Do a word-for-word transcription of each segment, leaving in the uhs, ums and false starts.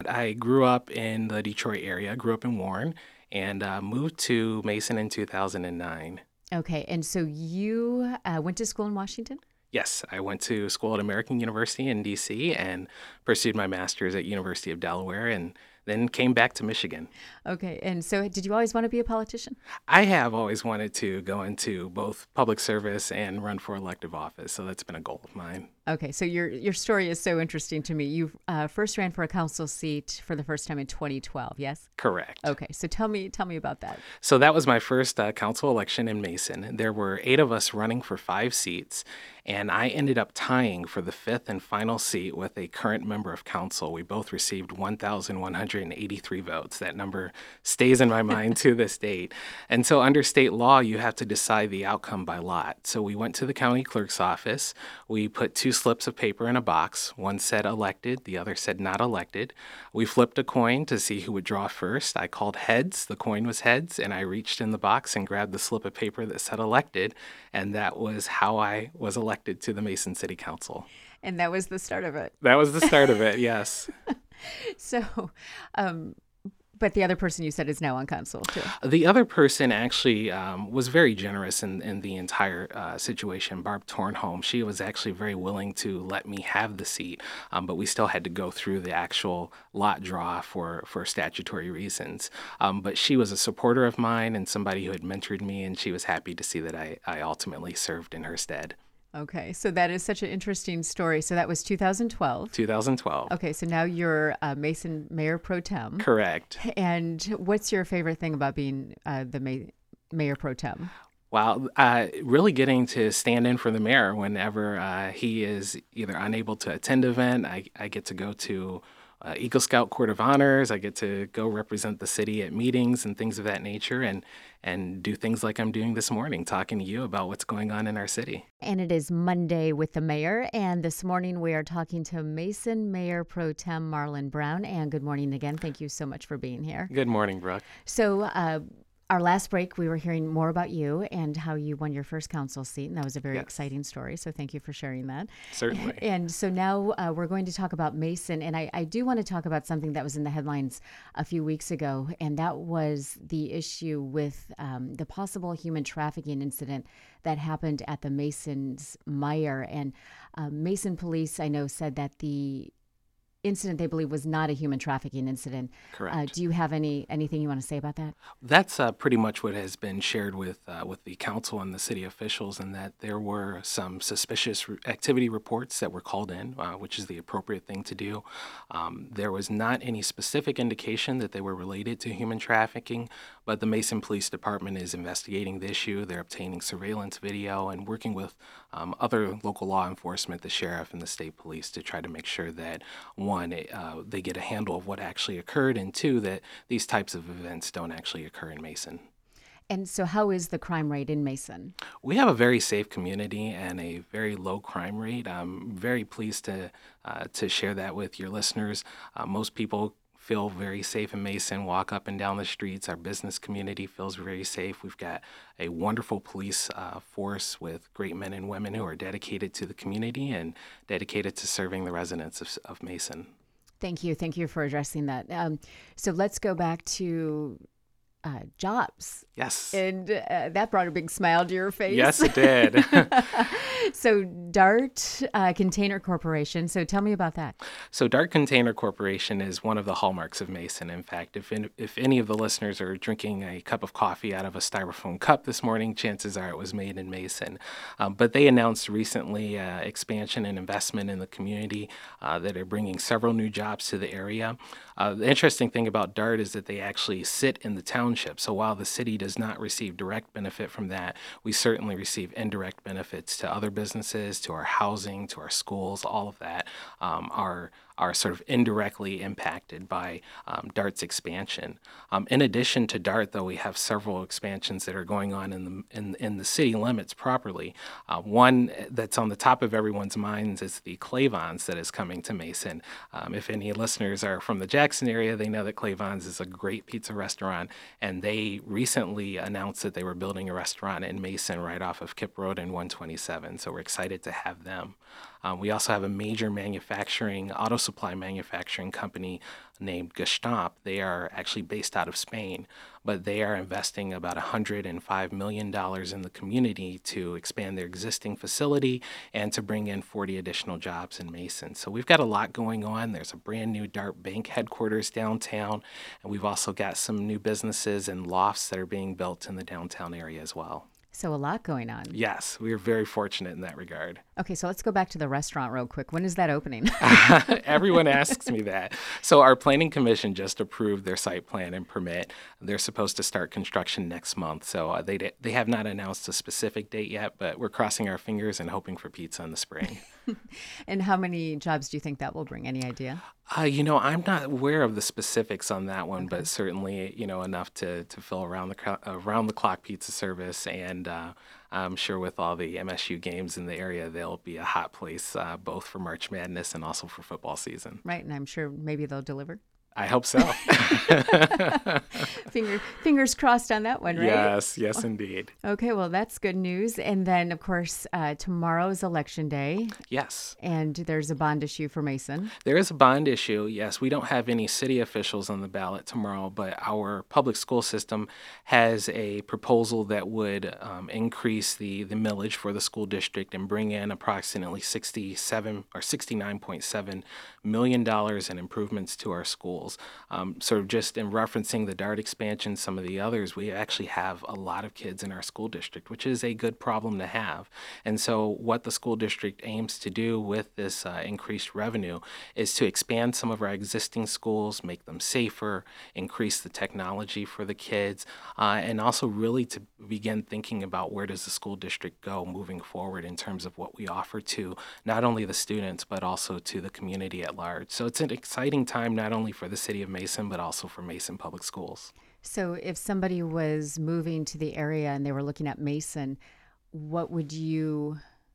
I grew up in the Detroit area, grew up in Warren, and uh, moved to Mason in two thousand nine. Okay, and so you uh, went to school in Washington? Yes, I went to school at American University in D C and pursued my master's at University of Delaware and then came back to Michigan. Okay, and so did you always want to be a politician? I have always wanted to go into both public service and run for elective office, so that's been a goal of mine. Okay, so your your story is so interesting to me. You uh, first ran for a council seat for the first time in twenty twelve, yes? Correct. Okay, so tell me tell me about that. So that was my first uh, council election in Mason. There were eight of us running for five seats, and I ended up tying for the fifth and final seat with a current member of council. We both received one thousand one hundred eighty-three votes. That number stays in my mind to this date. And so under state law, you have to decide the outcome by lot. So we went to the county clerk's office. We put two slips of paper in a box. One said elected, the other said not elected. We flipped a coin to see who would draw first. I called heads, the coin was heads, and I reached in the box and grabbed the slip of paper that said elected, and that was how I was elected to the Mason City Council. And that was the start of it. That was the start of it, yes. So, um, but the other person you said is now on council too. The other person actually um, was very generous in, in the entire uh, situation, Barb Tornholm. She was actually very willing to let me have the seat, um, but we still had to go through the actual lot draw for, for statutory reasons. Um, but she was a supporter of mine and somebody who had mentored me, and she was happy to see that I, I ultimately served in her stead. Okay, so that is such an interesting story. So that was two thousand twelve. two thousand twelve. Okay, so now you're uh, Mason Mayor Pro Tem. Correct. And what's your favorite thing about being uh, the ma- Mayor Pro Tem? Wow, uh, really getting to stand in for the mayor whenever uh, he is either unable to attend an event. I, I get to go to uh, Eagle Scout Court of Honors. I get to go represent the city at meetings and things of that nature, and and do things like I'm doing this morning, talking to you about what's going on in our city. And it is Monday with the mayor, and this morning we are talking to Mason Mayor Pro Tem Marlon Brown. And good morning again. Thank you so much for being here. Good morning, Brooke. So, uh, our last break, we were hearing more about you and how you won your first council seat, and that was a very Yes. exciting story, so thank you for sharing that. Certainly. And so now uh, we're going to talk about Mason, and I, I do want to talk about something that was in the headlines a few weeks ago, and that was the issue with um, the possible human trafficking incident that happened at the Mason's Meijer. And uh, Mason police, I know, said that the incident they believe was not a human trafficking incident. Correct. Uh, do you have any anything you want to say about that? That's uh, pretty much what has been shared with uh, with the council and the city officials, and that there were some suspicious re- activity reports that were called in, uh, which is the appropriate thing to do. Um, there was not any specific indication that they were related to human trafficking, but the Mason Police Department is investigating the issue. They're obtaining surveillance video and working with um, other local law enforcement, the sheriff and the state police, to try to make sure that, one, uh, they get a handle of what actually occurred, and two, that these types of events don't actually occur in Mason. And so how is the crime rate in Mason? We have a very safe community and a very low crime rate. I'm very pleased to uh, to share that with your listeners. Uh, most people feel very safe in Mason, walk up and down the streets. Our business community feels very safe. We've got a wonderful police uh, force with great men and women who are dedicated to the community and dedicated to serving the residents of, of Mason. Thank you. Thank you for addressing that. Um, so let's go back to uh, jobs. Yes. And uh, that brought a big smile to your face. Yes, it did. So DART uh, Container Corporation. So tell me about that. So DART Container Corporation is one of the hallmarks of Mason. In fact, if in, if any of the listeners are drinking a cup of coffee out of a styrofoam cup this morning, chances are it was made in Mason. Um, but they announced recently uh, expansion and investment in the community uh, that are bringing several new jobs to the area. Uh, the interesting thing about DART is that they actually sit in the township. So while the city does not receive direct benefit from that, we certainly receive indirect benefits to other businesses, to our housing, to our schools. All of that um, are are sort of indirectly impacted by um, DART's expansion. Um, in addition to DART, though, we have several expansions that are going on in the in, in the city limits properly. Uh, one that's on the top of everyone's minds is the Clavons that is coming to Mason. Um, if any listeners are from the Jackson area, they know that Clavons is a great pizza restaurant, and they recently announced that they were building a restaurant in Mason right off of Kip Road and one twenty-seven, so we're excited to have them. Um, we also have a major manufacturing, auto supply manufacturing company named Gestamp. They are actually based out of Spain, but they are investing about one hundred five million dollars in the community to expand their existing facility and to bring in forty additional jobs in Mason. So we've got a lot going on. There's a brand new Dart Bank headquarters downtown, and we've also got some new businesses and lofts that are being built in the downtown area as well. So a lot going on. Yes, we are very fortunate in that regard. Okay, so let's go back to the restaurant real quick. When is that opening? Everyone asks me that. So our planning commission just approved their site plan and permit. They're supposed to start construction next month. So uh, they they have not announced a specific date yet, but we're crossing our fingers and hoping for pizza in the spring. And how many jobs do you think that will bring? Any idea? Uh, you know, I'm not aware of the specifics on that one, Okay. but certainly, you know, enough to, to fill around the cro- around the clock pizza service, and uh, I'm sure with all the M S U games in the area, they'll be a hot place uh, both for March Madness and also for football season. Right, and I'm sure maybe they'll deliver. I hope so. Finger, fingers crossed on that one, right? Yes, yes, indeed. Okay, well, that's good news. And then, of course, uh, tomorrow is Election Day, Yes. and there's a bond issue for Mason. There is a bond issue. Yes, we don't have any city officials on the ballot tomorrow, but our public school system has a proposal that would um, increase the, the millage for the school district and bring in approximately sixty-seven or sixty-nine point seven million dollars in improvements to our schools. Um, sort of just in referencing the DART expansion, some of the others, we actually have a lot of kids in our school district, which is a good problem to have. And so what the school district aims to do with this uh, increased revenue is to expand some of our existing schools, make them safer, increase the technology for the kids, uh, and also really to begin thinking about where does the school district go moving forward in terms of what we offer to not only the students, but also to the community at large. So it's an exciting time not only for the city of Mason, but also for Mason Public Schools. So if somebody was moving to the area and they were looking at Mason, what would you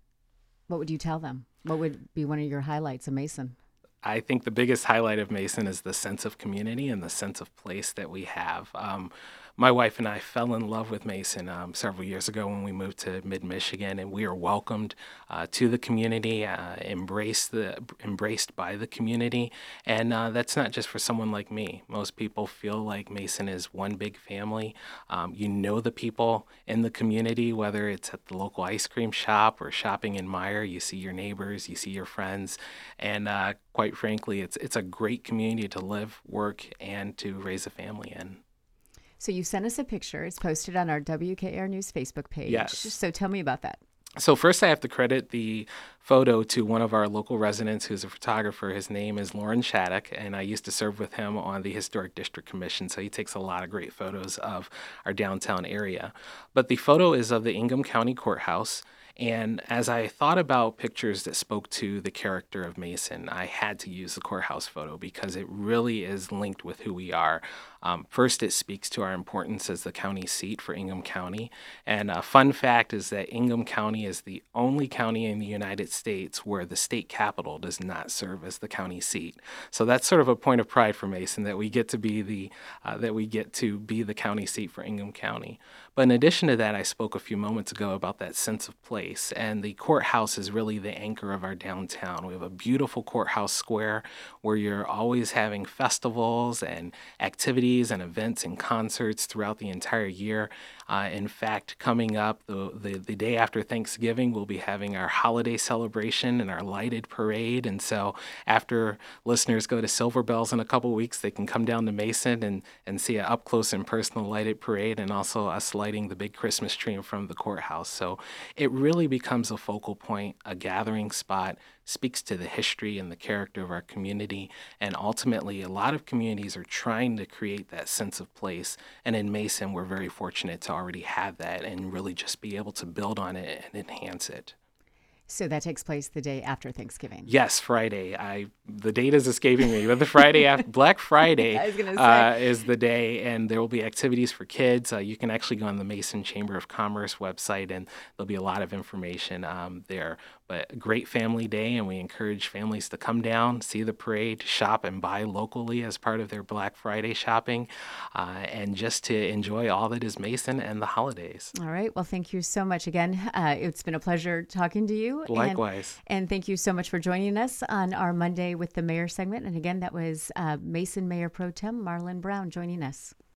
what would you tell them? What would be one of your highlights of Mason? I think the biggest highlight of Mason is the sense of community and the sense of place that we have. Um, my wife and I fell in love with Mason um, several years ago when we moved to mid-Michigan, and we are welcomed uh, to the community, uh, embraced the embraced by the community, and uh, that's not just for someone like me. Most people feel like Mason is one big family. Um, you know the people in the community, whether it's at the local ice cream shop or shopping in Meyer. You see your neighbors, you see your friends, and uh, quite frankly, it's it's a great community to live, work, and to raise a family in. So you sent us a picture. It's posted on our W K R News Facebook page. Yes. So tell me about that. So first I have to credit the photo to one of our local residents who's a photographer. His name is Lauren Shattuck, and I used to serve with him on the Historic District Commission, so he takes a lot of great photos of our downtown area. But the photo is of the Ingham County Courthouse, and as I thought about pictures that spoke to the character of Mason, I had to use the courthouse photo because it really is linked with who we are. Um, first, it speaks to our importance as the county seat for Ingham County. And a fun fact is that Ingham County is the only county in the United States where the state capital does not serve as the county seat. So that's sort of a point of pride for Mason that we get to be the uh, that we get to be the county seat for Ingham County. But in addition to that, I spoke a few moments ago about that sense of place, and the courthouse is really the anchor of our downtown. We have a beautiful courthouse square where you're always having festivals and activities and events and concerts throughout the entire year. Uh, in fact, coming up the, the, the day after Thanksgiving, we'll be having our holiday celebration and our lighted parade. And so after listeners go to Silver Bells in a couple weeks, they can come down to Mason and, and see an up-close and personal lighted parade, and also us lighting the big Christmas tree in front of the courthouse. So it really becomes a focal point, a gathering spot, speaks to the history and the character of our community. And ultimately, a lot of communities are trying to create that sense of place. And in Mason, we're very fortunate to already have that and really just be able to build on it and enhance it. So that takes place the day after Thanksgiving. Yes, Friday. I the date is escaping me, but the Friday after Black Friday I was gonna say. uh, is the day, and there will be activities for kids. Uh, you can actually go on the Mason Chamber of Commerce website, and there'll be a lot of information um, there. But a great family day, and we encourage families to come down, see the parade, shop and buy locally as part of their Black Friday shopping, uh, and just to enjoy all that is Mason and the holidays. All right. Well, thank you so much again. Uh, it's been a pleasure talking to you. Likewise. And, and thank you so much for joining us on our Monday with the Mayor segment. And again, that was uh, Mason Mayor Pro Tem Marlon Brown joining us.